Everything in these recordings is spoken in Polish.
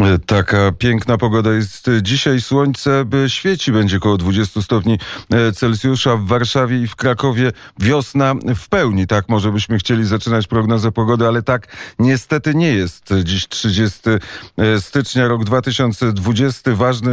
Taka piękna pogoda jest dzisiaj. Słońce świeci, będzie około 20 stopni Celsjusza. W Warszawie i w Krakowie wiosna w pełni. Tak może byśmy chcieli zaczynać prognozę pogody, ale tak niestety nie jest. Dziś 30 stycznia, rok 2020.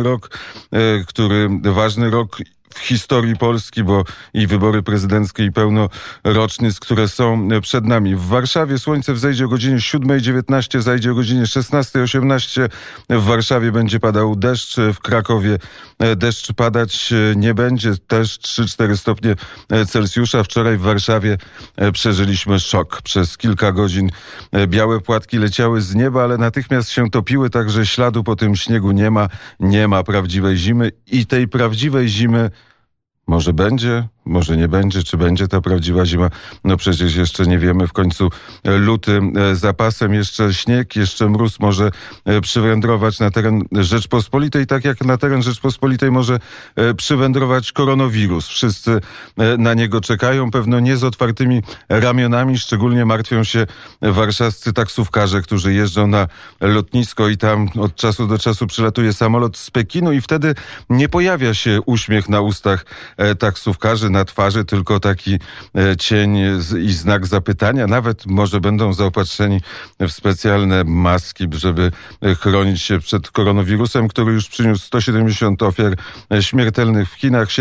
Ważny rok w historii Polski, bo i wybory prezydenckie, i pełno rocznic, które są przed nami. W Warszawie słońce wzejdzie o godzinie 7:19, zajdzie o godzinie 16:18. W Warszawie będzie padał deszcz, w Krakowie deszcz padać nie będzie, też 3-4 stopnie Celsjusza. Wczoraj w Warszawie przeżyliśmy szok. Przez kilka godzin białe płatki leciały z nieba, ale natychmiast się topiły, także śladu po tym śniegu nie ma. Nie ma prawdziwej zimy i tej prawdziwej zimy może będzie, może nie będzie. Czy będzie ta prawdziwa zima? No przecież jeszcze nie wiemy. W końcu luty za pasem, jeszcze śnieg, jeszcze mróz może przywędrować na teren Rzeczpospolitej, tak jak na teren Rzeczpospolitej może przywędrować koronawirus. Wszyscy na niego czekają, pewno nie z otwartymi ramionami. Szczególnie martwią się warszawscy taksówkarze, którzy jeżdżą na lotnisko i tam od czasu do czasu przylatuje samolot z Pekinu i wtedy nie pojawia się uśmiech na ustach taksówkarzy, na twarzy, tylko taki cień i znak zapytania. Nawet może będą zaopatrzeni w specjalne maski, żeby chronić się przed koronawirusem, który już przyniósł 170 ofiar śmiertelnych w Chinach.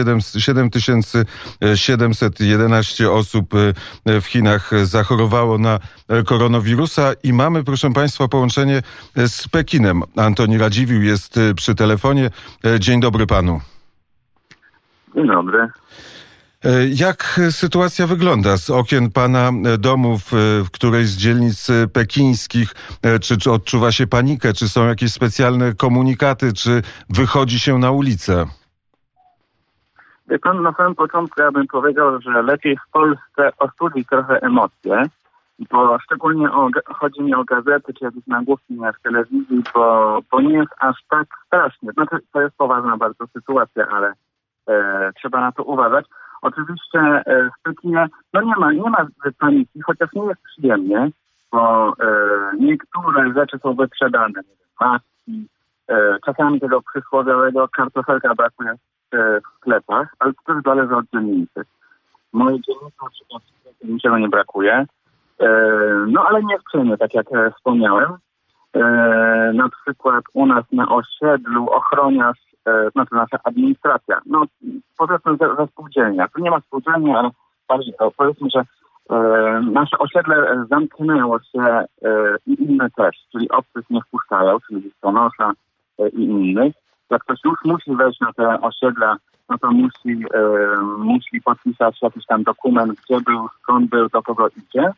7711 osób w Chinach zachorowało na koronawirusa i mamy, proszę Państwa, połączenie z Pekinem. Antoni Radziwiłł jest przy telefonie. Dzień dobry panu. Dzień dobry. Jak sytuacja wygląda z okien pana domu w którejś z dzielnic pekińskich? Czy odczuwa się panikę? Czy są jakieś specjalne komunikaty? Czy wychodzi się na ulicę? Wie pan, na samym początku ja bym powiedział, że lepiej w Polsce ostudzić trochę emocje, bo szczególnie chodzi mi o gazety czy jakieś nagłówki w telewizji, bo nie jest aż tak strasznie. Znaczy, to jest poważna bardzo sytuacja, ale trzeba na to uważać. Oczywiście w Pekinie nie ma paniki, chociaż nie jest przyjemnie, bo niektóre rzeczy są wyprzedane, nie wiem, maski, czasami tego przysłowiowego kartofelka brakuje w sklepach, ale to też zależy od dzielnicy. W mojej dzielnicy na przykład niczego nie brakuje, no ale nie wszędzie, tak jak wspomniałem. Na przykład u nas na osiedlu ochroniarz, znaczy nasza administracja, no powiedzmy ze spółdzielnia. Tu nie ma spółdzielni, ale bardziej to powiedzmy, że nasze osiedle zamknęło się i inne też, czyli obcych nie wpuszczają, czyli listonosza i innych. Jak ktoś już musi wejść na te osiedla, no to musi podpisać jakiś tam dokument, gdzie był, skąd był, do kogo idzie.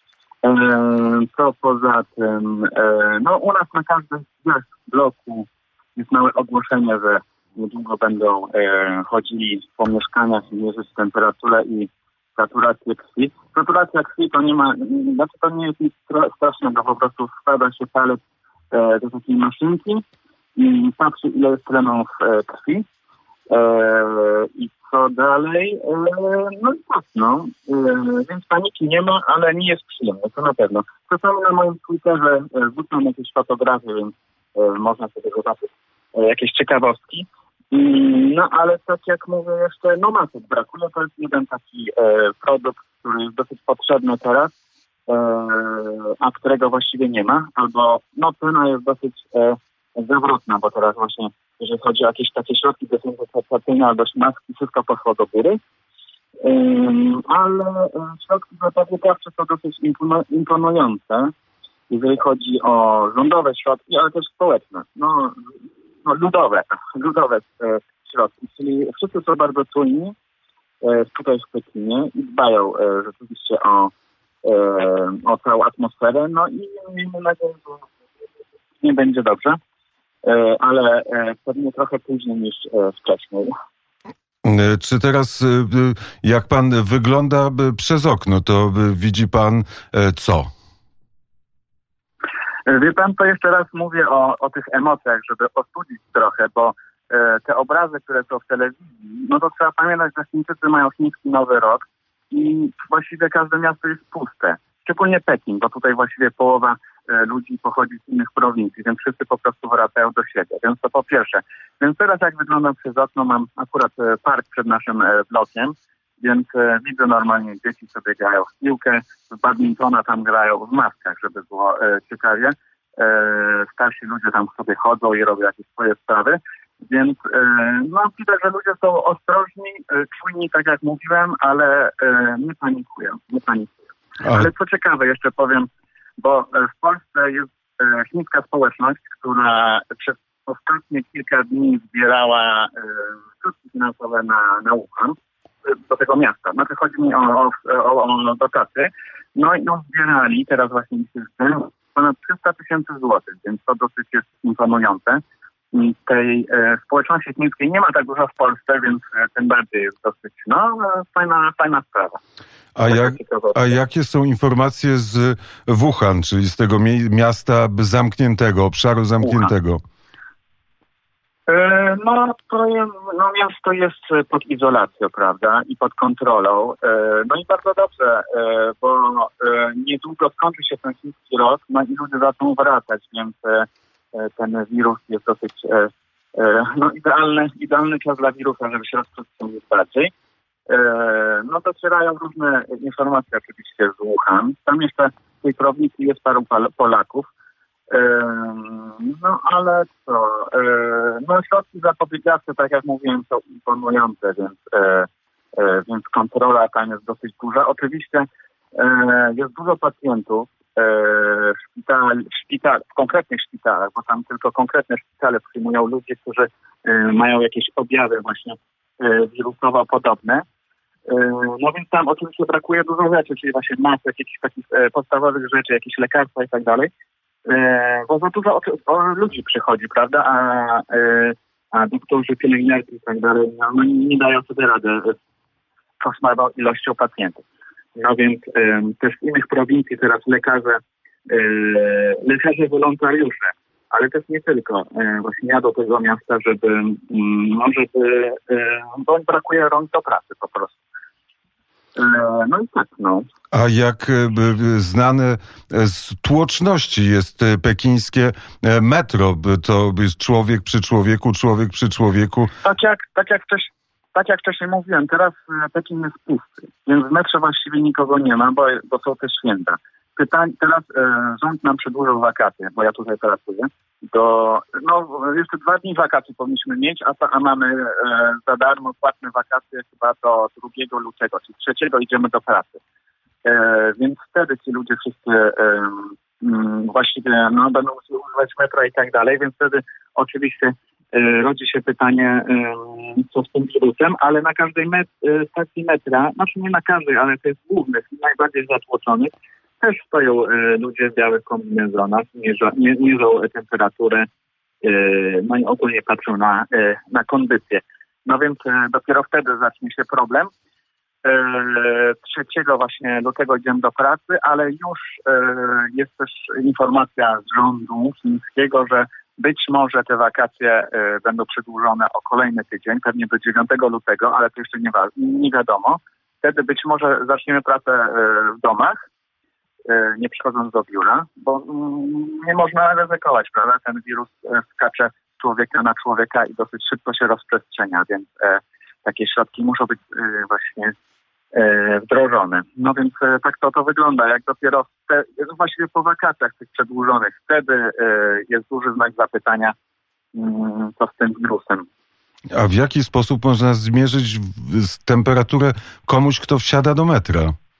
Co poza tym, no u nas na każdym bloku jest małe ogłoszenie, że niedługo będą chodzili po mieszkaniach i mierzyć temperaturę i saturację krwi. Saturacja krwi to nie jest nic strasznego, po prostu wkłada się palec do takiej maszynki i patrzy, ile jest tlenów krwi. I co dalej? No i tak, więc paniki nie ma, ale nie jest przyjemne, to na pewno. Czasami na moim Twitterze wrzucam jakieś fotografie, więc można sobie zobaczyć jakieś ciekawostki. No ale tak jak mówię jeszcze, masek brakuje. To jest jeden taki produkt, który jest dosyć potrzebny teraz, a którego właściwie nie ma. Albo cena jest dosyć zawrotna, bo teraz właśnie, jeżeli chodzi o jakieś takie środki dezynfekcyjne albo maski, wszystko poszło do góry. Ale środki zapobiegawcze są dosyć imponujące, jeżeli chodzi o rządowe środki, ale też społeczne. Ludowe środki, czyli wszyscy są bardzo czujni tutaj w Pekinie i dbają rzeczywiście o całą atmosferę, i miejmy nadzieję, że nie będzie dobrze, ale pewnie trochę później niż wcześniej. Czy teraz, jak pan wygląda przez okno, to widzi pan co? Wie pan, to jeszcze raz mówię o tych emocjach, żeby ostudzić trochę, bo te obrazy, które są w telewizji, to trzeba pamiętać, że Chińczycy mają chiński Nowy Rok i właściwie każde miasto jest puste. Szczególnie Pekin, bo tutaj właściwie połowa ludzi pochodzi z innych prowincji, więc wszyscy po prostu wracają do siebie. Więc to po pierwsze. Więc teraz jak wyglądam przez okno, mam akurat park przed naszym blokiem, więc widzę normalnie dzieci sobie grają w piłkę, w badmintona tam grają w maskach, żeby było ciekawie. Starsi ludzie tam sobie chodzą i robią jakieś swoje sprawy. Więc no widać, że ludzie są ostrożni, czujni, tak jak mówiłem, ale nie panikują. Ale co ciekawe, jeszcze powiem, bo w Polsce jest chińska społeczność, która przez ostatnie kilka dni zbierała środki finansowe na Wuhan, do tego miasta. Znaczy chodzi mi o dotacje. No i zbierali, teraz właśnie ponad 300 000 złotych, więc to dosyć jest imponujące. Tej społeczności chińskiej nie ma tak dużo w Polsce, więc tym bardziej jest dosyć fajna sprawa. A jakie są informacje z Wuhan, czyli z tego miasta zamkniętego, obszaru zamkniętego? Miasto jest pod izolacją, prawda, i pod kontrolą. No i bardzo dobrze, bo niedługo skończy się ten chiński rok, no i ludzie zaczną wracać, więc ten wirus jest dosyć idealny czas dla wirusa, żeby się rozprzestrzenić bardziej. Docierają różne informacje oczywiście z Wuhan. Tam jeszcze w tej prowincji jest paru Polaków. Ale co? Środki zapobiegawcze, tak jak mówiłem, są imponujące, więc kontrola tam jest dosyć duża. Oczywiście jest dużo pacjentów w konkretnych szpitalach, bo tam tylko konkretne szpitale przyjmują ludzi, którzy mają jakieś objawy właśnie wirusowo podobne. Więc tam oczywiście brakuje dużo rzeczy, czyli właśnie masek, jakichś takich podstawowych rzeczy, jakieś lekarstwa i tak dalej. Bo za dużo ludzi przychodzi, prawda, a doktorzy, pielęgniarki i tak dalej nie dają sobie rady z kosmiczną ilością pacjentów. No więc też w innych prowincji teraz lekarze wolontariusze, ale też nie tylko, właśnie jadą do tego miasta, bo brakuje rąk do pracy po prostu. A jak znane z tłoczności jest pekińskie metro, to jest człowiek przy człowieku. Tak jak wcześniej mówiłem, teraz Pekin jest pusty, więc w metrze właściwie nikogo nie ma, bo są te święta. Teraz rząd nam przedłużył wakacje, bo ja tutaj pracuję. Jeszcze 2 dni wakacji powinniśmy mieć, a mamy za darmo płatne wakacje chyba do 2 lutego, czyli 3 idziemy do pracy. Więc wtedy ci ludzie wszyscy właściwie będą używać metra i tak dalej, więc wtedy oczywiście rodzi się pytanie, co z tym wirusem, ale na każdej stacji metra, znaczy nie na każdej, ale to jest głównych, najbardziej zatłoczonych, też stoją ludzie w białych kombinezonach, mierzą temperaturę, i ogólnie patrzą na kondycję. No więc dopiero wtedy zacznie się problem. 3 właśnie lutego idziemy do pracy, ale już jest też informacja z rządu chińskiego, że być może te wakacje będą przedłużone o kolejny tydzień, pewnie do 9 lutego, ale to jeszcze nie wiadomo. Wtedy być może zaczniemy pracę w domach, nie przychodząc do biura, bo nie można ryzykować, prawda? Ten wirus skacze z człowieka na człowieka i dosyć szybko się rozprzestrzenia, więc takie środki muszą być właśnie wdrożone. No więc tak to wygląda, jak dopiero właściwie po wakacjach tych przedłużonych, wtedy jest duży znak zapytania, co z tym wirusem. A w jaki sposób można zmierzyć temperaturę komuś, kto wsiada do metra?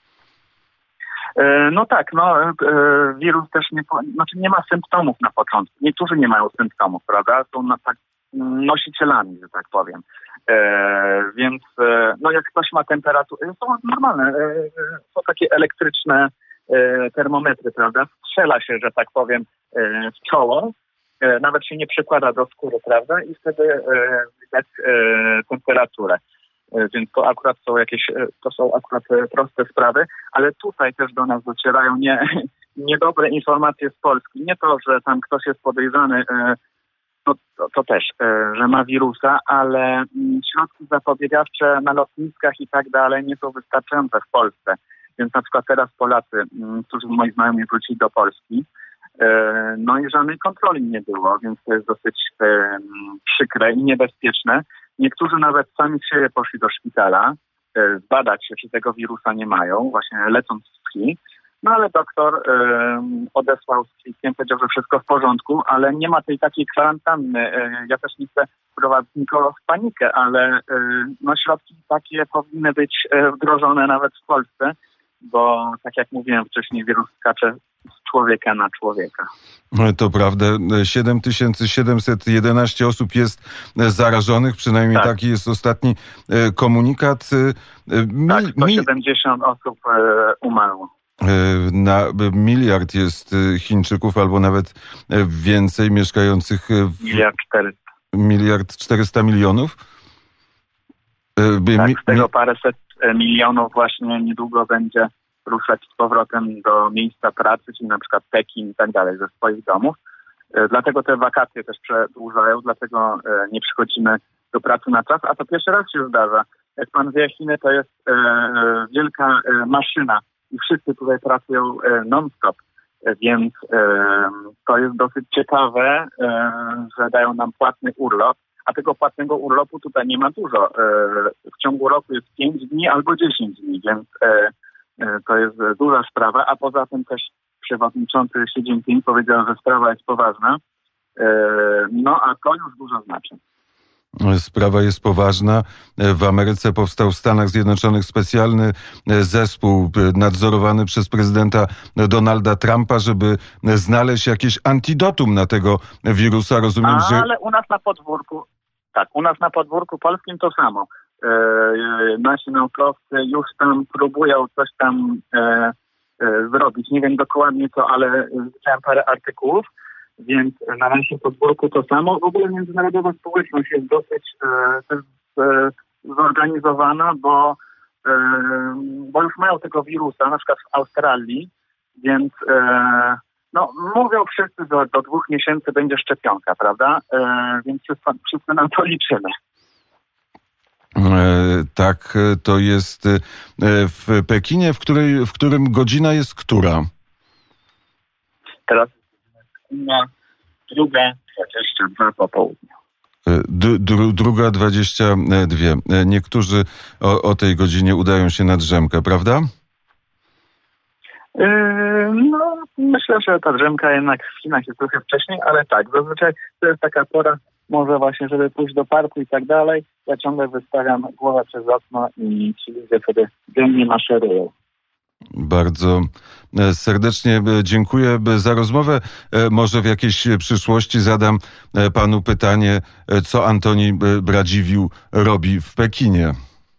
Wirus też nie ma symptomów na początku. Niektórzy nie mają symptomów, prawda? Są nosicielami, że tak powiem. Więc jak ktoś ma temperaturę, są normalne, są takie elektryczne termometry, prawda? Strzela się, że tak powiem, w czoło, nawet się nie przykłada do skóry, prawda? I wtedy widać temperaturę. Więc to akurat są akurat proste sprawy, ale tutaj też do nas docierają niedobre informacje z Polski. Nie to, że tam ktoś jest podejrzany, to też, że ma wirusa, ale środki zapobiegawcze na lotniskach i tak dalej nie są wystarczające w Polsce. Więc na przykład teraz Polacy, którzy moi znajomi wrócili do Polski, No i żadnej kontroli nie było, więc to jest dosyć przykre i niebezpieczne. Niektórzy nawet sami z siebie poszli do szpitala zbadać się, czy tego wirusa nie mają, właśnie lecąc z krwi. No ale doktor odesłał z kwikiem, powiedział, że wszystko w porządku, ale nie ma tej takiej kwarantanny. Ja też nie chcę wprowadzić nikogo w panikę, ale no, środki takie powinny być wdrożone nawet w Polsce, bo tak jak mówiłem wcześniej, wirus skacze z człowieka na człowieka. To prawda. 7711 osób jest zarażonych, przynajmniej tak. Taki jest ostatni komunikat. Tak, 170 osób umarło. Na miliard jest Chińczyków, albo nawet więcej mieszkających miliard 400 milionów. Tak, z tego paręset milionów właśnie niedługo będzie ruszać z powrotem do miejsca pracy, czyli na przykład Pekin i tak dalej, ze swoich domów. Dlatego te wakacje też przedłużają, dlatego nie przychodzimy do pracy na czas, a to pierwszy raz się zdarza. Jak pan wie, Chiny to jest wielka maszyna i wszyscy tutaj pracują non-stop, więc to jest dosyć ciekawe, że dają nam płatny urlop, a tego płatnego urlopu tutaj nie ma dużo. W ciągu roku jest 5 dni albo 10 dni, więc to jest duża sprawa, a poza tym też przewodniczący Xi Jinping powiedział, że sprawa jest poważna, no a to już dużo znaczy. Sprawa jest poważna. W Ameryce powstał w Stanach Zjednoczonych specjalny zespół nadzorowany przez prezydenta Donalda Trumpa, żeby znaleźć jakieś antidotum na tego wirusa. Rozumiem, że... Ale u nas na podwórku polskim to samo. Nasi naukowcy już tam próbują coś tam zrobić. Nie wiem dokładnie co, ale widziałem parę artykułów, więc na naszym podwórku to samo. W ogóle międzynarodowa społeczność jest dosyć zorganizowana, bo już mają tego wirusa, na przykład w Australii, więc no, mówią wszyscy, że do 2 miesięcy będzie szczepionka, prawda? Więc wszyscy na to liczymy. Tak, to jest w Pekinie, w którym godzina jest która? Teraz na 2:22 po południu. 2:22. Niektórzy o tej godzinie udają się na drzemkę, prawda? No, myślę, że ta drzemka jednak w Chinach jest trochę wcześniej, ale tak, zazwyczaj to jest taka pora, może właśnie, żeby pójść do parku i tak dalej. Ja ciągle wystawiam głowę przez okno i ci ludzie sobie dziennie maszerują. Bardzo serdecznie dziękuję za rozmowę. Może w jakiejś przyszłości zadam panu pytanie, co Antoni Radziwiłł robi w Pekinie.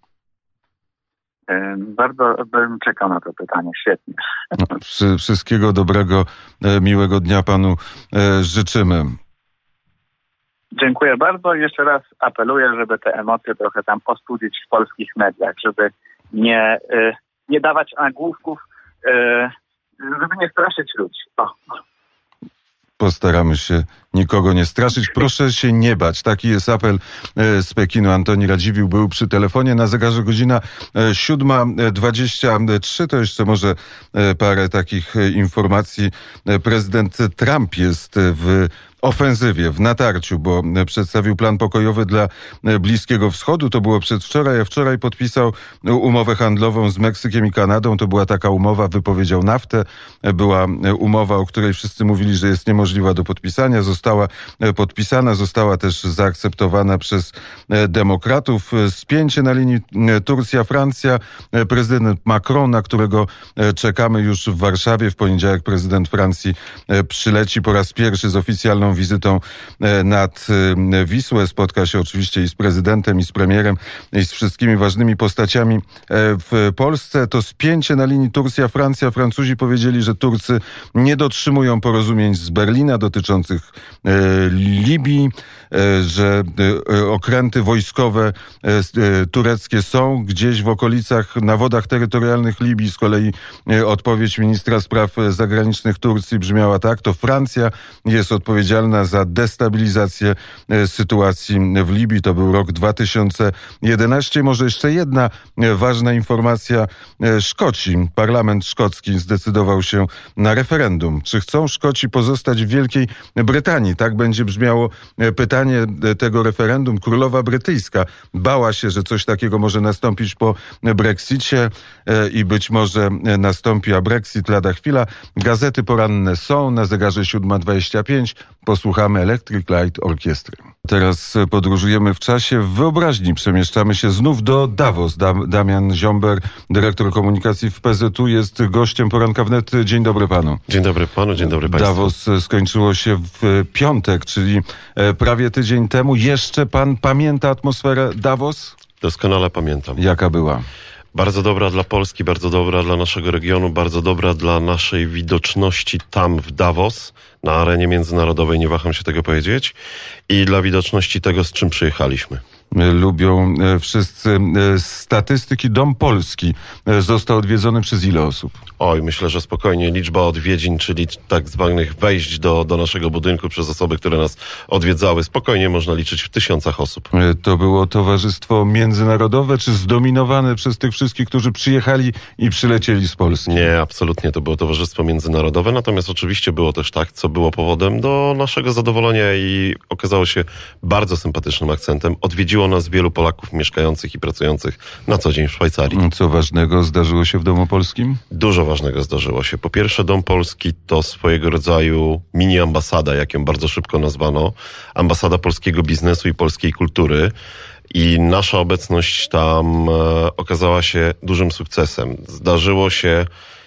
Bardzo bym czekał na to pytanie. Świetnie. Wszystkiego dobrego, miłego dnia panu życzymy. Dziękuję bardzo. Jeszcze raz apeluję, żeby te emocje trochę tam ostudzić w polskich mediach, żeby nie dawać nagłówków, żeby nie straszyć ludzi. Postaramy się nikogo nie straszyć. Proszę się nie bać. Taki jest apel z Pekinu. Antoni Radziwiłł był przy telefonie. Na zegarze godzina 7:23. To jeszcze może parę takich informacji. Prezydent Trump jest w ofensywie, w natarciu, bo przedstawił plan pokojowy dla Bliskiego Wschodu. To było przedwczoraj, a wczoraj podpisał umowę handlową z Meksykiem i Kanadą. To była taka umowa, wypowiedział NAFTę. Była umowa, o której wszyscy mówili, że jest niemożliwa do podpisania. Została podpisana, została też zaakceptowana przez demokratów. Spięcie na linii Turcja-Francja. Prezydent Macron, na którego czekamy już w Warszawie. W poniedziałek prezydent Francji przyleci po raz pierwszy z oficjalną wizytą nad Wisłę. Spotka się oczywiście i z prezydentem, i z premierem, i z wszystkimi ważnymi postaciami w Polsce. To spięcie na linii Turcja-Francja. Francuzi powiedzieli, że Turcy nie dotrzymują porozumień z Berlina dotyczących Libii, że okręty wojskowe tureckie są gdzieś w okolicach, na wodach terytorialnych Libii. Z kolei odpowiedź ministra spraw zagranicznych Turcji brzmiała tak: to Francja jest odpowiedzialna odpowiedzialna za destabilizację sytuacji w Libii. To był rok 2011. Może jeszcze jedna ważna informacja. Szkoci, parlament szkocki zdecydował się na referendum. Czy chcą Szkoci pozostać w Wielkiej Brytanii? Tak będzie brzmiało pytanie tego referendum. Królowa brytyjska bała się, że coś takiego może nastąpić po Brexicie i być może nastąpi, a Brexit lada chwila. Gazety poranne są, na zegarze 7:25. Posłuchamy Electric Light Orkiestry. Teraz podróżujemy w czasie. W wyobraźni przemieszczamy się znów do Davos. Damian Ziomber, dyrektor komunikacji w PZU, jest gościem Poranka Wnet. Dzień dobry panu. Dzień dobry panu, dzień dobry państwu. Davos skończyło się w piątek, czyli prawie tydzień temu. Jeszcze pan pamięta atmosferę Davos? Doskonale pamiętam. Jaka była? Bardzo dobra dla Polski, bardzo dobra dla naszego regionu, bardzo dobra dla naszej widoczności tam w Davos, na arenie międzynarodowej, nie waham się tego powiedzieć, i dla widoczności tego, z czym przyjechaliśmy. Lubią wszyscy statystyki. Dom Polski został odwiedzony przez ile osób? Oj, myślę, że spokojnie liczba odwiedzin, czyli tak zwanych wejść do naszego budynku przez osoby, które nas odwiedzały, spokojnie można liczyć w tysiącach osób. To było towarzystwo międzynarodowe, czy zdominowane przez tych wszystkich, którzy przyjechali i przylecieli z Polski? Nie, absolutnie to było towarzystwo międzynarodowe, natomiast oczywiście było też tak, co było powodem do naszego zadowolenia i okazało się bardzo sympatycznym akcentem. Odwiedziło nas wielu Polaków mieszkających i pracujących na co dzień w Szwajcarii. Co ważnego zdarzyło się w Domu Polskim? Dużo ważnego zdarzyło się. Po pierwsze, Dom Polski to swojego rodzaju mini ambasada, jak ją bardzo szybko nazwano. Ambasada polskiego biznesu i polskiej kultury. I nasza obecność tam okazała się dużym sukcesem. Zdarzyło się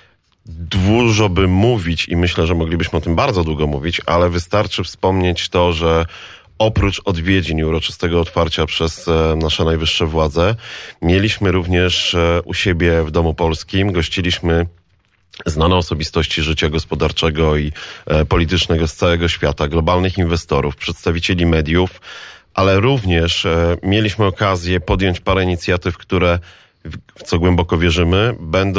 dużo by mówić i myślę, że moglibyśmy o tym bardzo długo mówić, ale wystarczy wspomnieć to, że oprócz odwiedzin i uroczystego otwarcia przez nasze najwyższe władze, mieliśmy również u siebie w Domu Polskim, gościliśmy znane osobistości życia gospodarczego i politycznego z całego świata, globalnych inwestorów, przedstawicieli mediów, ale również mieliśmy okazję podjąć parę inicjatyw, które, w co głęboko wierzymy,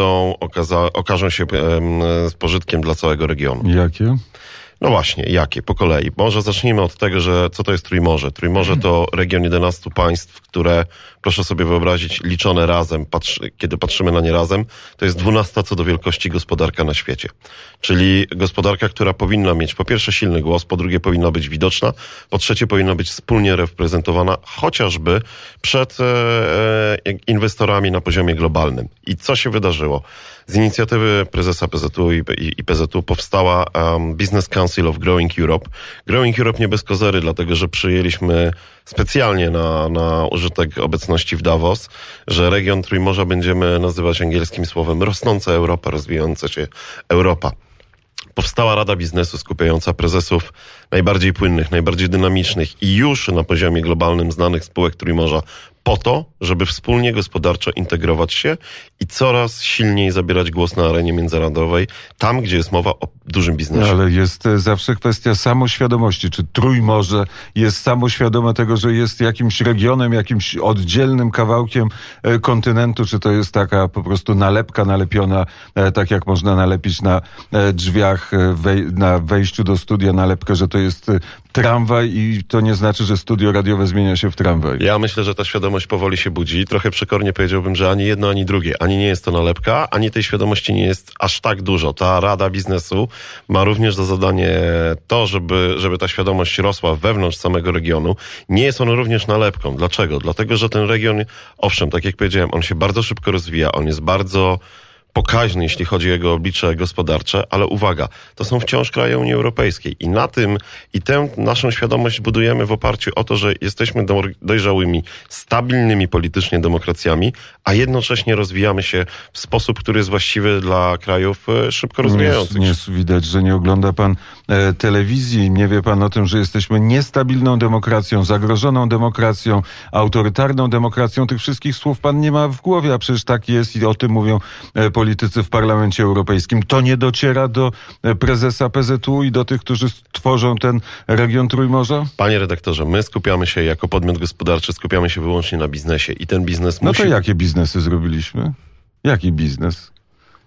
okażą się z pożytkiem dla całego regionu. Jakie? No właśnie, jakie? Po kolei. Może zacznijmy od tego, że co to jest Trójmorze? Trójmorze to region 11 państw, które, proszę sobie wyobrazić, liczone razem, kiedy patrzymy na nie razem, to jest 12 co do wielkości gospodarka na świecie. Czyli gospodarka, która powinna mieć po pierwsze silny głos, po drugie powinna być widoczna, po trzecie powinna być wspólnie reprezentowana chociażby przed inwestorami na poziomie globalnym. I co się wydarzyło? Z inicjatywy prezesa PZU i PZU powstała Business Council of Growing Europe. Growing Europe nie bez kozery, dlatego że przyjęliśmy specjalnie na użytek obecności w Davos, że region Trójmorza będziemy nazywać angielskim słowem rosnąca Europa, rozwijająca się Europa. Powstała Rada Biznesu skupiająca prezesów najbardziej płynnych, najbardziej dynamicznych i już na poziomie globalnym znanych spółek Trójmorza po to, żeby wspólnie gospodarczo integrować się i coraz silniej zabierać głos na arenie międzynarodowej, tam gdzie jest mowa o dużym biznesie. Ale jest zawsze kwestia samoświadomości. Czy Trójmorze jest samoświadome tego, że jest jakimś regionem, jakimś oddzielnym kawałkiem kontynentu, czy to jest taka po prostu nalepka nalepiona, tak jak można nalepić na drzwiach, na wejściu do studia nalepkę, że to jest tramwaj i to nie znaczy, że studio radiowe zmienia się w tramwaj. Ja myślę, że ta świadomość powoli się budzi. Trochę przekornie powiedziałbym, że ani jedno, ani drugie. Ani nie jest to nalepka, ani tej świadomości nie jest aż tak dużo. Ta Rada Biznesu ma również za zadanie to, żeby ta świadomość rosła wewnątrz samego regionu. Nie jest on również nalepką. Dlaczego? Dlatego, że ten region, owszem, tak jak powiedziałem, on się bardzo szybko rozwija. On jest bardzo pokaźny, jeśli chodzi o jego oblicze gospodarcze, ale uwaga, to są wciąż kraje Unii Europejskiej i na tym i tę naszą świadomość budujemy w oparciu o to, że jesteśmy dojrzałymi, stabilnymi politycznie demokracjami, a jednocześnie rozwijamy się w sposób, który jest właściwy dla krajów szybko rozwijających. Nie widać, że nie ogląda pan telewizji, nie wie pan o tym, że jesteśmy niestabilną demokracją, zagrożoną demokracją, autorytarną demokracją. Tych wszystkich słów pan nie ma w głowie, a przecież tak jest i o tym mówią politycy w Parlamencie Europejskim. To nie dociera do prezesa PZU i do tych, którzy tworzą ten region Trójmorza? Panie redaktorze, my skupiamy się jako podmiot gospodarczy, skupiamy się wyłącznie na biznesie i ten biznes No to jakie biznesy zrobiliśmy? Jaki biznes?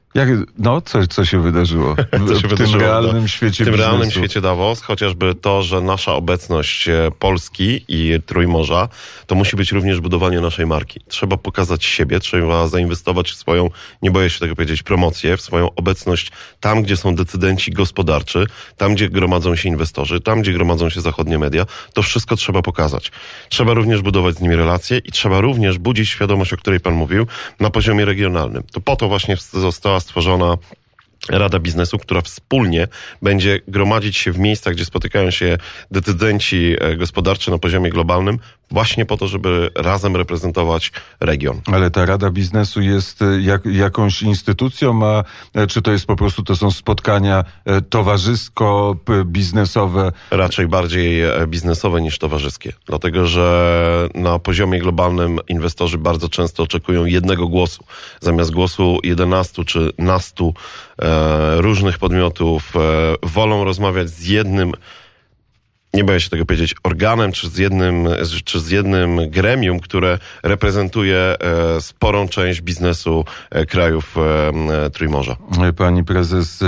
Co się wydarzyło w tym realnym świecie biznesu? W tym realnym świecie Davos, chociażby to, że nasza obecność Polski i Trójmorza, to musi być również budowanie naszej marki. Trzeba pokazać siebie, trzeba zainwestować w swoją, nie boję się tego powiedzieć, promocję, w swoją obecność tam, gdzie są decydenci gospodarczy, tam, gdzie gromadzą się inwestorzy, tam, gdzie gromadzą się zachodnie media. To wszystko trzeba pokazać. Trzeba również budować z nimi relacje i trzeba również budzić świadomość, o której pan mówił, na poziomie regionalnym. To po to właśnie została stworzona Rada Biznesu, która wspólnie będzie gromadzić się w miejscach, gdzie spotykają się decydenci gospodarczy na poziomie globalnym, właśnie po to, żeby razem reprezentować region. Ale ta Rada Biznesu jest jakąś instytucją, czy to jest po prostu, to są spotkania towarzysko-biznesowe? Raczej bardziej biznesowe niż towarzyskie. Dlatego, że na poziomie globalnym inwestorzy bardzo często oczekują jednego głosu. Zamiast głosu 11 czy nastu różnych podmiotów wolą rozmawiać z jednym, nie boję się tego powiedzieć, organem, czy z jednym gremium, które reprezentuje sporą część biznesu krajów Trójmorza. Pani prezes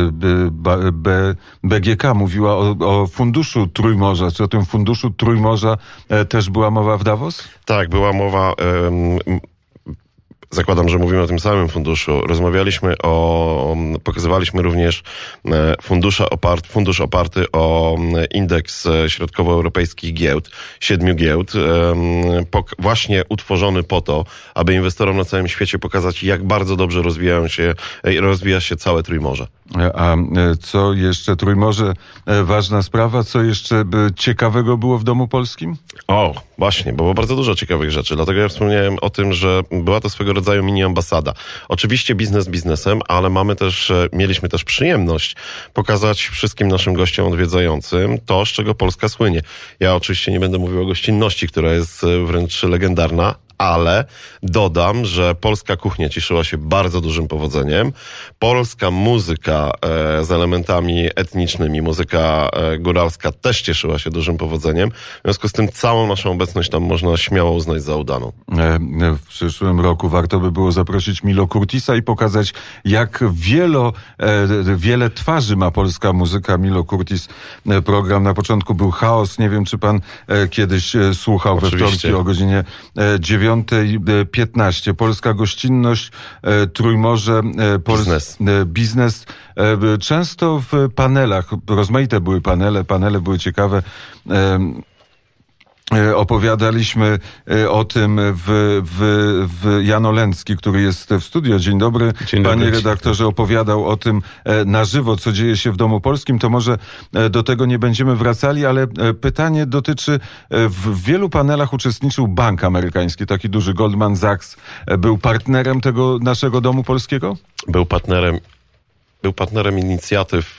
BGK mówiła o funduszu Trójmorza. Czy o tym funduszu Trójmorza też była mowa w Davos? Tak, była mowa. Zakładam, że mówimy o tym samym funduszu. Pokazywaliśmy również fundusz oparty o indeks środkowoeuropejskich giełd, 7 giełd, właśnie utworzony po to, aby inwestorom na całym świecie pokazać, jak bardzo dobrze rozwija się całe Trójmorze. A co jeszcze? Trójmorze, ważna sprawa. Co jeszcze ciekawego było w Domu Polskim? Właśnie, było bardzo dużo ciekawych rzeczy. Dlatego ja wspomniałem o tym, że była to swego rodzaju mini ambasada. Oczywiście biznes biznesem, ale mieliśmy też przyjemność pokazać wszystkim naszym gościom odwiedzającym to, z czego Polska słynie. Ja oczywiście nie będę mówił o gościnności, która jest wręcz legendarna, ale dodam, że polska kuchnia cieszyła się bardzo dużym powodzeniem. Polska muzyka z elementami etnicznymi, muzyka góralska też cieszyła się dużym powodzeniem. W związku z tym całą naszą obecność tam można śmiało uznać za udaną. W przyszłym roku warto by było zaprosić Milo Curtisa i pokazać, jak wiele twarzy ma polska muzyka. Milo Curtis, program na początku był Chaos. Nie wiem, czy pan kiedyś słuchał. Oczywiście. We wtorki o godzinie 9:15. Polska gościnność, Trójmorze, biznes. Często w panelach, rozmaite były panele były ciekawe. Opowiadaliśmy o tym Jan Olęcki, który jest w studio. Dzień dobry. Panie redaktorze, opowiadał o tym na żywo, co dzieje się w Domu Polskim. To może do tego nie będziemy wracali, ale pytanie dotyczy, w wielu panelach uczestniczył Bank Amerykański, taki duży Goldman Sachs. Był partnerem tego naszego Domu Polskiego? Był partnerem inicjatyw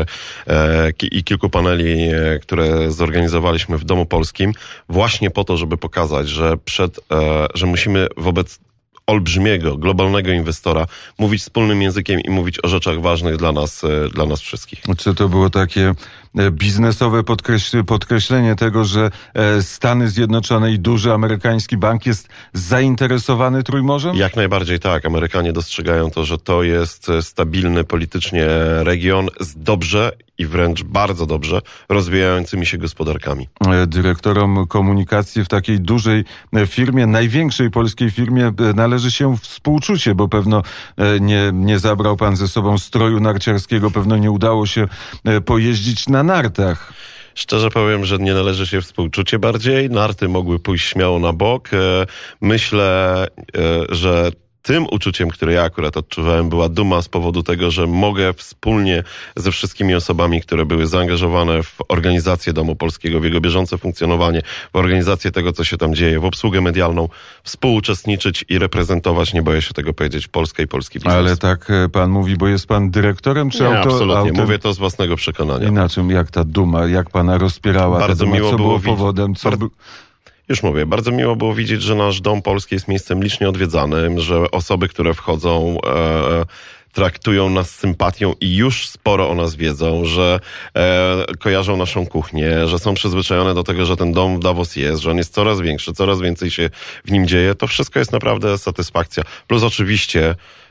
i kilku paneli, które zorganizowaliśmy w Domu Polskim, właśnie po to, żeby pokazać, że musimy wobec olbrzymiego, globalnego inwestora mówić wspólnym językiem i mówić o rzeczach ważnych dla nas wszystkich. Czy to było takie biznesowe podkreślenie tego, że Stany Zjednoczone i duży amerykański bank jest zainteresowany Trójmorzem? Jak najbardziej tak. Amerykanie dostrzegają to, że to jest stabilny politycznie region z dobrze i wręcz bardzo dobrze rozwijającymi się gospodarkami. Dyrektorom komunikacji w takiej dużej firmie, największej polskiej firmie, należy się współczucie, bo pewno nie zabrał pan ze sobą stroju narciarskiego, pewno nie udało się pojeździć na nartach. Szczerze powiem, że nie należy się współczucie bardziej. Narty mogły pójść śmiało na bok. Myślę, że tym uczuciem, które ja akurat odczuwałem, była duma z powodu tego, że mogę wspólnie ze wszystkimi osobami, które były zaangażowane w organizację Domu Polskiego, w jego bieżące funkcjonowanie, w organizację tego, co się tam dzieje, w obsługę medialną, współuczestniczyć i reprezentować, nie boję się tego powiedzieć, Polskę i polski biznes. Ale tak pan mówi, bo jest pan dyrektorem, czy nie, absolutnie. Mówię to z własnego przekonania. Inaczej, jak ta duma, jak pana rozpierała? Bardzo miło co było powodem? Już mówię, bardzo miło było widzieć, że nasz Dom Polski jest miejscem licznie odwiedzanym, że osoby, które wchodzą, traktują nas z sympatią i już sporo o nas wiedzą, że kojarzą naszą kuchnię, że są przyzwyczajone do tego, że ten dom w Davos jest, że on jest coraz większy, coraz więcej się w nim dzieje. To wszystko jest naprawdę satysfakcja. Plus oczywiście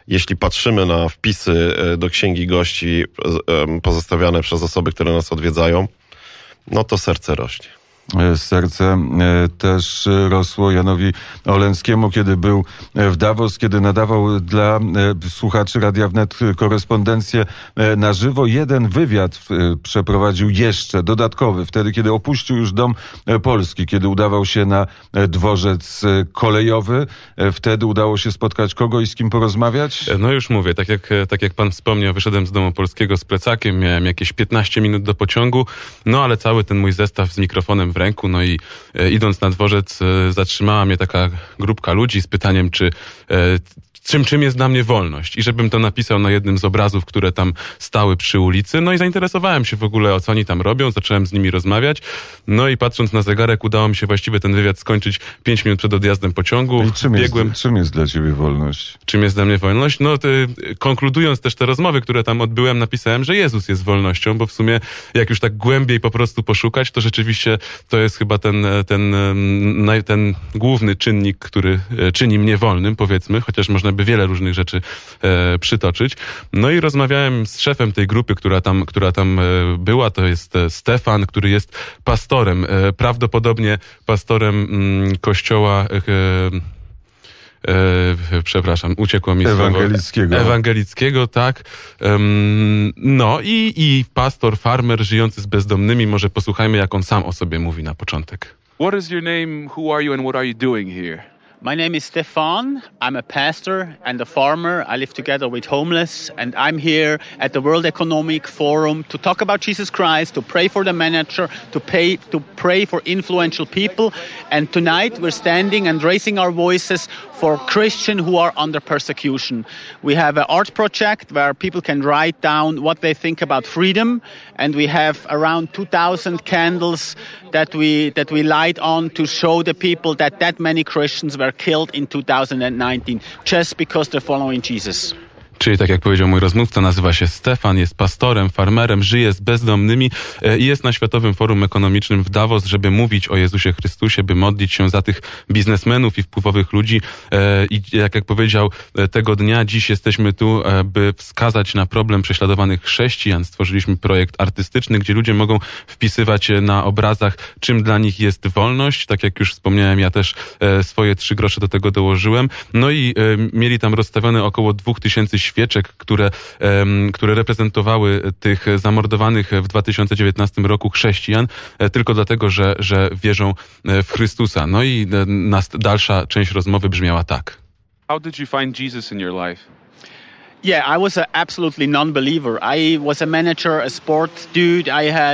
jeśli patrzymy na wpisy do księgi gości pozostawiane przez osoby, które nas odwiedzają, no to serce rośnie. Serce też rosło Janowi Oleńskiemu, kiedy był w Davos, kiedy nadawał dla słuchaczy Radia Wnet korespondencję na żywo. Jeden wywiad przeprowadził jeszcze dodatkowy, wtedy kiedy opuścił już dom polski, kiedy udawał się na dworzec kolejowy. Wtedy udało się spotkać kogo i z kim porozmawiać? No już mówię, tak jak pan wspomniał, wyszedłem z domu polskiego z plecakiem, miałem jakieś 15 minut do pociągu, no ale cały ten mój zestaw z mikrofonem w ręku, no i idąc na dworzec zatrzymała mnie taka grupka ludzi z pytaniem, czym jest dla mnie wolność i żebym to napisał na jednym z obrazów, które tam stały przy ulicy. No i zainteresowałem się w ogóle, o co oni tam robią, zacząłem z nimi rozmawiać. No i patrząc na zegarek, udało mi się właściwie ten wywiad skończyć 5 minut przed odjazdem pociągu. I czym jest dla ciebie wolność? Czym jest dla mnie wolność? No konkludując też te rozmowy, które tam odbyłem, napisałem, że Jezus jest wolnością, bo w sumie jak już tak głębiej po prostu poszukać, to rzeczywiście to jest chyba ten główny czynnik, który czyni mnie wolnym, powiedzmy, chociaż można by wiele różnych rzeczy przytoczyć. No i rozmawiałem z szefem tej grupy, która tam była, to jest Stefan, który jest pastorem, prawdopodobnie pastorem kościoła przepraszam, uciekło mi ewangelickiego. Ewangelickiego, tak. No i pastor, farmer żyjący z bezdomnymi, może posłuchajmy, jak on sam o sobie mówi na początek. What is your name, who are you and what are you doing here? My name is Stefan. I'm a pastor and a farmer. I live together with homeless, and I'm here at the World Economic Forum to talk about Jesus Christ, to pray for the manager, to pray for influential people. And tonight we're standing and raising our voices for Christians who are under persecution. We have an art project where people can write down what they think about freedom, and we have around 2,000 candles that we light on to show the people that many Christians were killed in 2019 just because they're following Jesus. Czyli tak jak powiedział mój rozmówca, nazywa się Stefan, jest pastorem, farmerem, żyje z bezdomnymi i jest na Światowym Forum Ekonomicznym w Davos, żeby mówić o Jezusie Chrystusie, by modlić się za tych biznesmenów i wpływowych ludzi. I jak powiedział, tego dnia dziś jesteśmy tu, by wskazać na problem prześladowanych chrześcijan. Stworzyliśmy projekt artystyczny, gdzie ludzie mogą wpisywać na obrazach, czym dla nich jest wolność. Tak jak już wspomniałem, ja też swoje 3 grosze do tego dołożyłem. No i mieli tam rozstawione około 2000 świeczek, które reprezentowały tych zamordowanych w 2019 roku chrześcijan, tylko dlatego, że wierzą w Chrystusa. No i dalsza część rozmowy brzmiała tak. How did you find Jesus in your life? Yeah, I was absolutely non-believer. I was a manager, a sport dude.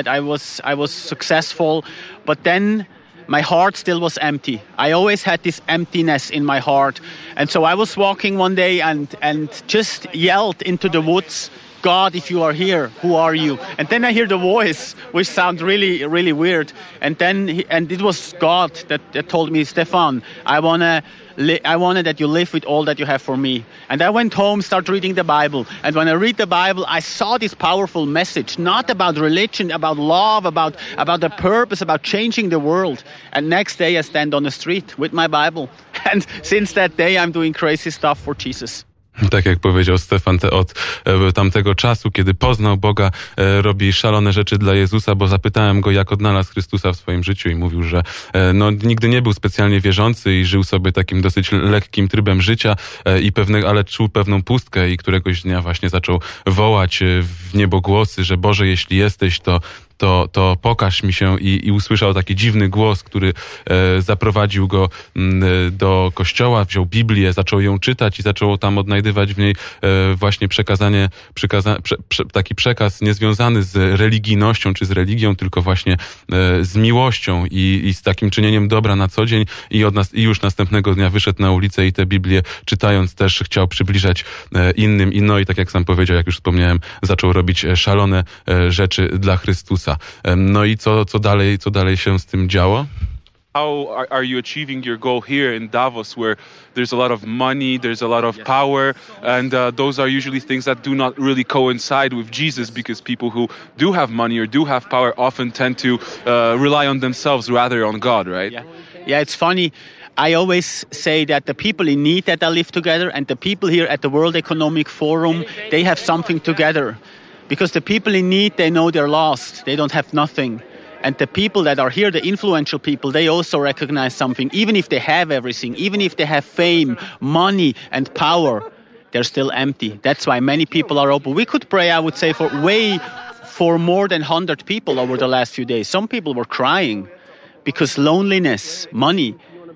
I was successful, but then my heart still was empty. I always had this emptiness in my heart. And so I was walking one day and just yelled into the woods, God, if you are here, who are you? And then I hear the voice, which sounds really, really weird. And it was God that told me, Stefan, I wanted that you live with all that you have for me. And I went home, started reading the Bible. And when I read the Bible, I saw this powerful message, not about religion, about love, about the purpose, about changing the world. And next day I stand on the street with my Bible. And since that day I'm doing crazy stuff for Jesus. Tak jak powiedział Stefan, od tamtego czasu, kiedy poznał Boga, robi szalone rzeczy dla Jezusa, bo zapytałem go, jak odnalazł Chrystusa w swoim życiu i mówił, że nigdy nie był specjalnie wierzący i żył sobie takim dosyć lekkim trybem życia, ale czuł pewną pustkę i któregoś dnia właśnie zaczął wołać w niebogłosy, że Boże, jeśli jesteś, to pokaż mi się i usłyszał taki dziwny głos, który zaprowadził go do kościoła, wziął Biblię, zaczął ją czytać i zaczął tam odnajdywać w niej właśnie taki przekaz niezwiązany z religijnością czy z religią, tylko właśnie z miłością i z takim czynieniem dobra na co dzień i już następnego dnia wyszedł na ulicę i tę Biblię czytając też chciał przybliżać innym i no i tak jak sam powiedział, jak już wspomniałem, zaczął robić szalone rzeczy dla Chrystusa. No i co dalej się z tym działo? How are you achieving your goal here in Davos, where there's a lot of money, there's a lot of power, and those are usually things that do not really coincide with Jesus, because people who do have money or do have power often tend to rely on themselves rather on God, right? Yeah, it's funny. I always say that the people in need that live together and the people here at the World Economic Forum, they have something together. Because the people in need, they know they're lost. They don't have nothing. And the people that are here, the influential people, they also recognize something. Even if they have everything, even if they have fame, money and power, they're still empty. That's why many people are open. We could pray, I would say, for more than 100 people over the last few days. Some people were crying because loneliness, money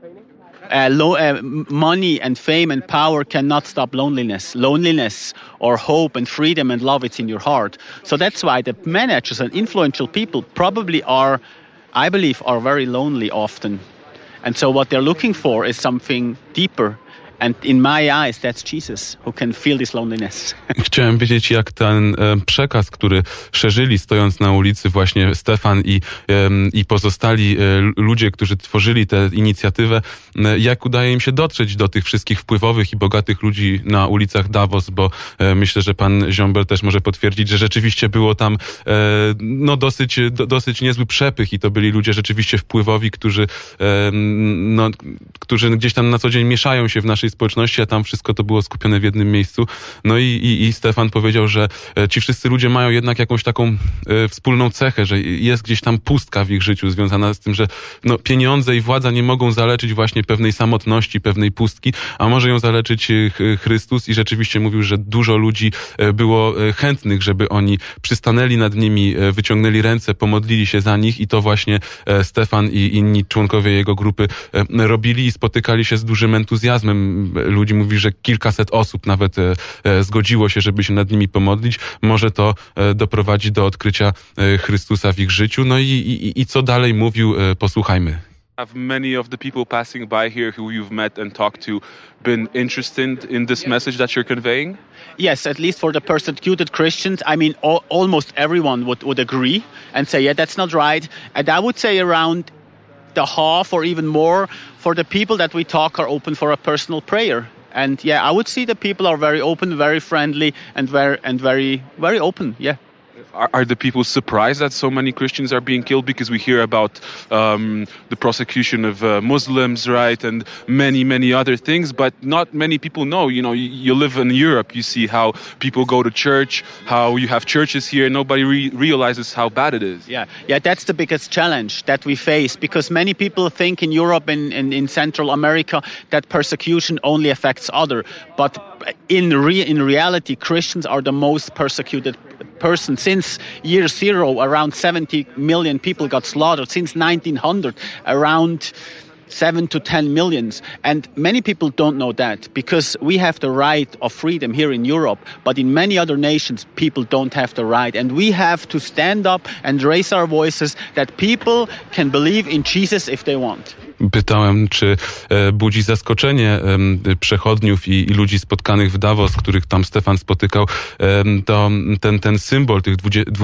and fame and power cannot stop loneliness. Loneliness or hope and freedom and love, it's in your heart. So that's why the managers and influential people probably are, I believe, are very lonely often. And so what they're looking for is something deeper. And in my eyes, that's Jesus, who can feel this loneliness. Chciałem wiedzieć, jak ten przekaz, który szerzyli stojąc na ulicy właśnie Stefan i pozostali ludzie, którzy tworzyli tę inicjatywę, jak udaje im się dotrzeć do tych wszystkich wpływowych i bogatych ludzi na ulicach Davos, bo myślę, że pan Ziąbel też może potwierdzić, że rzeczywiście było tam dosyć niezły przepych i to byli ludzie rzeczywiście wpływowi, którzy gdzieś tam na co dzień mieszają się w naszej społeczności, a tam wszystko to było skupione w jednym miejscu. No i Stefan powiedział, że ci wszyscy ludzie mają jednak jakąś taką wspólną cechę, że jest gdzieś tam pustka w ich życiu związana z tym, że pieniądze i władza nie mogą zaleczyć właśnie pewnej samotności, pewnej pustki, a może ją zaleczyć Chrystus i rzeczywiście mówił, że dużo ludzi było chętnych, żeby oni przystanęli nad nimi, wyciągnęli ręce, pomodlili się za nich i to właśnie Stefan i inni członkowie jego grupy robili i spotykali się z dużym entuzjazmem. Ludzi mówi, że kilkaset osób nawet zgodziło się, żeby się nad nimi pomodlić. Może to doprowadzi do odkrycia Chrystusa w ich życiu. No i co dalej mówił, posłuchajmy. Have many of the people passing by here who you've met and talked to been interested in this message that you're conveying? Yes, at least for the persecuted Christians, I mean, almost everyone would agree and say, yeah, that's not right. And I would say around the half or even more for the people that we talk are open for a personal prayer. And yeah, I would see the people are very open, very friendly, and very open. Yeah. Are the people surprised that so many Christians are being killed? Because we hear about the prosecution of Muslims, right, and many other things, but not many people know. You know, you live in Europe, you see how people go to church, how you have churches here, and nobody realizes how bad it is. Yeah, that's the biggest challenge that we face, because many people think in Europe and in Central America that persecution only affects other, but in reality, Christians are the most persecuted person. Since year zero, around 70 million people got slaughtered. Since 1900, around 7 to 10 millions. And many people don't know that, because we have the right of freedom here in Europe, but in many other nations, people don't have the right. And we have to stand up and raise our voices that people can believe in Jesus if they want. Pytałem, czy budzi zaskoczenie przechodniów i ludzi spotkanych w Davos, których tam Stefan spotykał, to ten symbol tych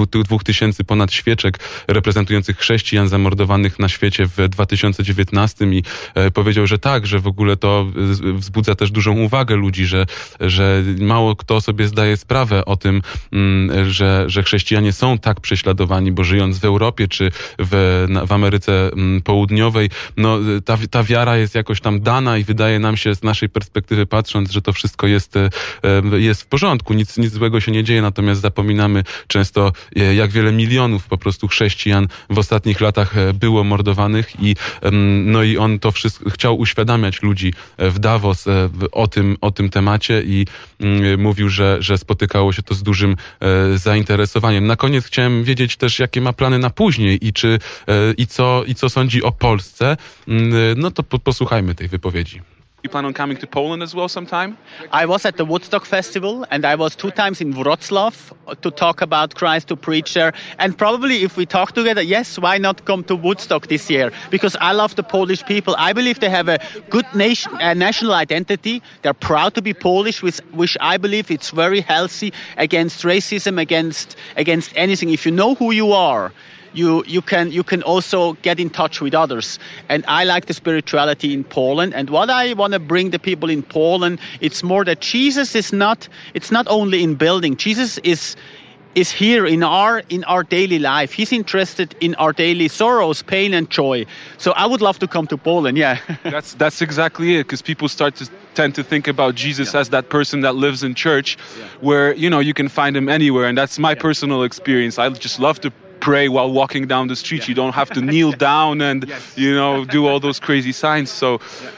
2000 ponad świeczek reprezentujących chrześcijan zamordowanych na świecie w 2019 i powiedział, że tak, że w ogóle to wzbudza też dużą uwagę ludzi, że mało kto sobie zdaje sprawę o tym, że chrześcijanie są tak prześladowani, bo żyjąc w Europie czy w Ameryce Południowej, ta wiara jest jakoś tam dana i wydaje nam się z naszej perspektywy patrząc, że to wszystko jest w porządku, nic złego się nie dzieje, natomiast zapominamy często, jak wiele milionów po prostu chrześcijan w ostatnich latach było mordowanych i on to wszystko chciał uświadamiać ludzi w Davos o tym temacie i mówił, że spotykało się to z dużym zainteresowaniem. Na koniec chciałem wiedzieć też, jakie ma plany na później i co sądzi o Polsce. No to posłuchajmy tej wypowiedzi. You plan on coming to Poland as well sometime? I was at the Woodstock Festival and I was 2 times in Wrocław to talk about Christ, to preach there. And probably if we talk together, yes, why not come to Woodstock this year? Because I love the Polish people. I believe they have a good national identity. They're proud to be Polish, which I believe it's very healthy against racism, against anything. If you know who you are, you can also get in touch with others. And I like the spirituality in Poland. And what I want to bring the people in Poland, it's more that Jesus is not only in building. Jesus is is here in our daily life. He's interested in our daily sorrows, pain and joy. So I would love to come to Poland. Yeah. That's exactly it, because people tend to think about Jesus as that person that lives in church, where you can find him anywhere, and that's my personal experience. I just love to pray while walking down the street. You don't have to kneel down and do all those crazy signs. So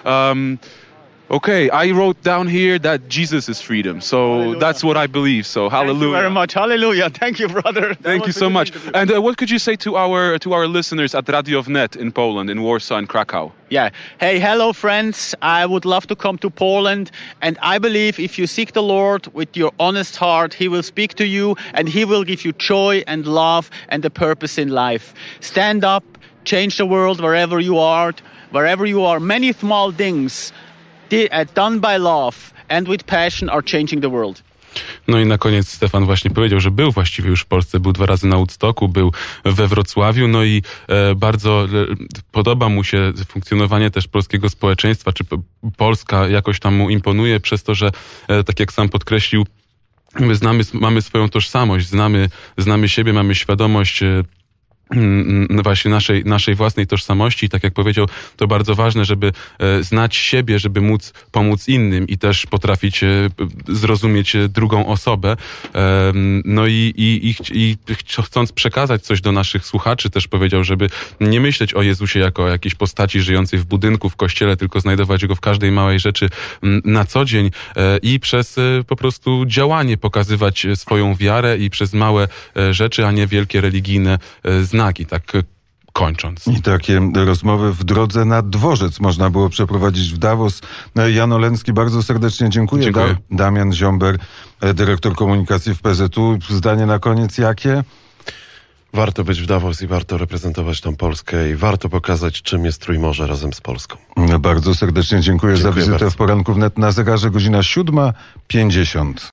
okay, I wrote down here that Jesus is freedom. So hallelujah. That's what I believe. So hallelujah. Thank you very much. Hallelujah. Thank you, brother. Thank you so much. And what could you say to our listeners at Radio Wnet in Poland, in Warsaw and Krakow? Yeah. Hey, hello, friends. I would love to come to Poland. And I believe if you seek the Lord with your honest heart, he will speak to you and he will give you joy and love and a purpose in life. Stand up, change the world wherever you are. Many small things done by love and with passion are changing the world. No i na koniec Stefan właśnie powiedział, że był właściwie już w Polsce, był 2 razy na Woodstocku, był we Wrocławiu, no i bardzo podoba mu się funkcjonowanie też polskiego społeczeństwa, czy Polska jakoś tam mu imponuje przez to, że tak jak sam podkreślił, my mamy swoją tożsamość, znamy siebie, mamy świadomość właśnie naszej własnej tożsamości. I tak jak powiedział, to bardzo ważne, żeby znać siebie, żeby móc pomóc innym i też potrafić zrozumieć drugą osobę. No i chcąc przekazać coś do naszych słuchaczy, też powiedział, żeby nie myśleć o Jezusie jako o jakiejś postaci żyjącej w budynku, w kościele, tylko znajdować Go w każdej małej rzeczy na co dzień i przez po prostu działanie pokazywać swoją wiarę i przez małe rzeczy, a nie wielkie religijne znaki, tak kończąc. I takie rozmowy w drodze na dworzec można było przeprowadzić w Davos. Jan Oleński, bardzo serdecznie dziękuję. Damian Ziomber, dyrektor komunikacji w PZU. Zdanie na koniec jakie? Warto być w Davos i warto reprezentować tam Polskę i warto pokazać, czym jest Trójmorze razem z Polską. Bardzo serdecznie dziękuję za wizytę bardzo. W Poranku Wnet. Na zegarze godzina 7:50.